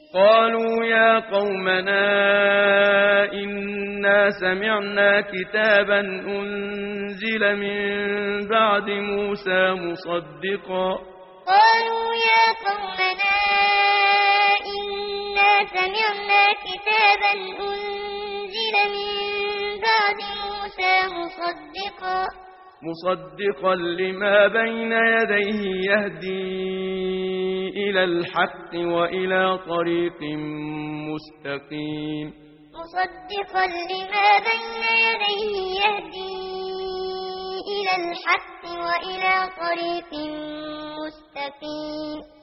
قالوا يا قومنا إنا سمعنا كتابا أنزل من بعد موسى مصدقا. قالوا يا قومنا إنا سمعنا كتابا أنزل من بعد موسى مصدقا لما بين يديه يهدي إلى الحق وإلى طريق مستقيم. مصدقا لما بين يديه يهدي إلى الحق وإلى طريق مستقيم.